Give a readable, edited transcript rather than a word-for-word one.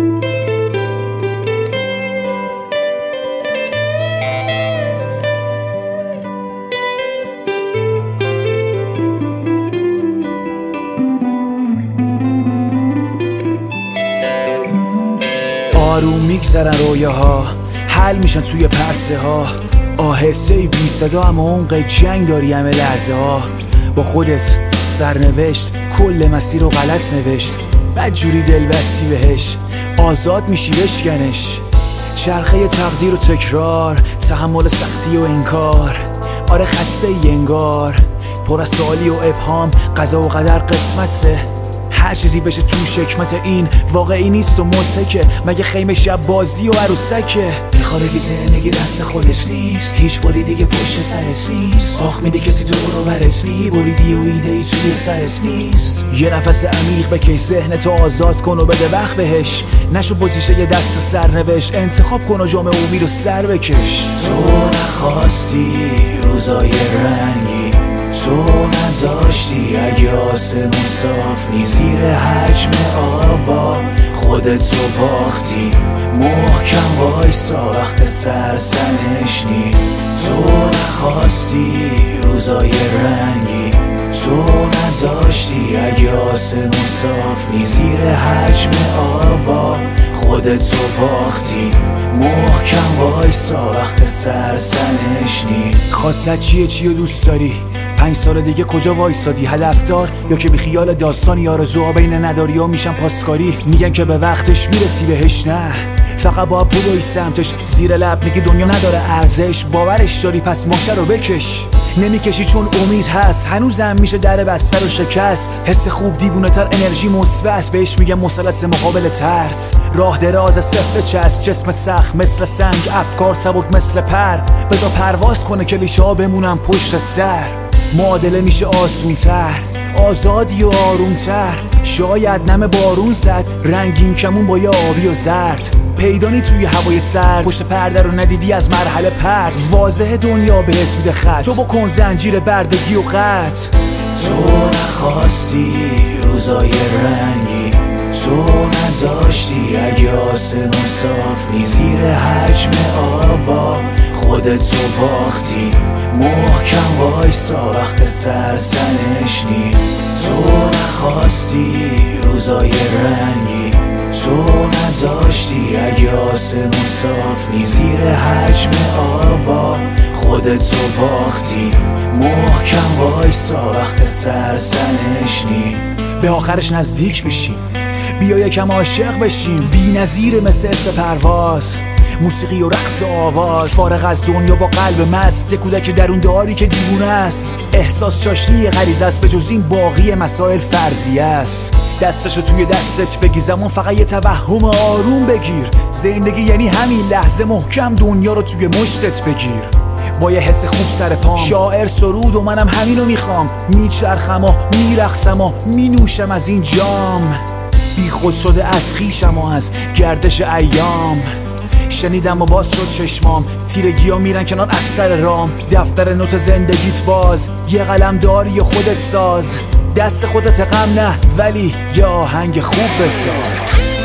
آروم میگذرن رویاها، حل میشن توی پرسه ها، آهسته بی صدا اما عمق جنگ داری همه لحظه ها. با خودت سرنوشت کل مسیر رو غلط نوشت، بدجوری دل بستی بهش، آزاد میشی بشکنش. چرخه تقدیر و تکرار، تحمل سختی و انکار، آره خسته انگار، پر از سوالی و ابهام، قضا و قدر قسمته. هر چیزی بشه تو شکمت این واقعی نیست و مضحکه، مگه خیمه شب بازی و عروسکه. میخواد بگی زندگی دست خودش نیست، هیچ باری دیگه پشت سرش نیست، آخ میده کسی تو رو برش نی، بریدی و ایده ای توی سرش نیست. یه نفس عمیق بکش، ذهنتو آزاد کن و بده وقت بهش، نشو بازیشه یه دست سرنوشت، انتخاب کن و جام امید و سر بکش. تو نخواستی روزای رنگی، تو نذاشتی اگه آسمون صاف نی، زیر حجم آوا خودتو باختی، محکم وایسا وقت سرزنش نی. تو نخواستی روزای رنگی، تو نذاشتی اگه آسمون صاف نی، زیر حجم آوا خودتو باختی، محکم وایسا وقت سرزنش نی. خواستت چیه دوست داری؟ 5 سال دیگه کجا وایسادی؟ هدفدار یا که بی خیال داستانی؟ آرزوها بین نداری ها میشن پاسکاری، میگن که به وقتش میرسی بهش، نه فقط باید بروی سمتش. زیر لب میگی دنیا نداره ارزش، باورش داری پس ماشه رو بکش. نمیکشی چون امید هست، هنوزم میشه در بسته رو شکست. حس خوب دیوونه تر، انرژی مثبت، بهش میگم مثلث مقابل ترس. راه دراز صفر چسب، جسمت سخت مثل سنگ، افکار سبک مثل پر، بذار پرواز کنه کلیشه ها بمونم پشت سر. معادله میشه آسون تر، آزادی و آروم تر، شاید نم بارون زد، رنگین کمون با یه آبی و زرد. پیدانی توی هوای سرد، پشت پرده رو ندیدی از مرحله پرت، واضح دنیا بهت میده خط، تو بکن زنجیر بردگی و قطع. تو نخواستی روزای رنگی، تو نذاشتی اگه آسمون صاف نی، زیر حجم آوا خودتو باختی، محکم وایسا وقت سرزنش نی. تو نخواستی روزای رنگی، تو نذاشتی اگه آسمون صاف نی، زیر حجم آوا خودتو باختی، محکم وایسا وقت سرزنش نی. به آخرش نزدیک بشیم، بیا یکم عاشق بشیم، بی نظیر مثل حس پرواز، موسیقی و رقص و آواز، فارغ از دنیا با قلب مست، یه کودک درون داری که دیوونه است، احساس چاشنی غریزه است، به جز این باقی مسائل فرضیه است. دستشو توی دستت بگی، زمان فقط یه توهم آروم بگیر، زندگی یعنی همین لحظه، محکم دنیا رو توی مشتت بگیر. با یه حس خوب سر پام، شاعر سرود و منم همینو میخوام، میچرخم و میرقصم و مینوشم از این جام، بی خود شده از خویشم و از گردش ایام. شنیدم و باز شد چشمام، تیرگی ها میرن کنار از سر رام، دفتر نوت زندگیت باز، یه قلم داری و خودت ساز، دست خودت غم نه ولی یه آهنگ خوب بساز.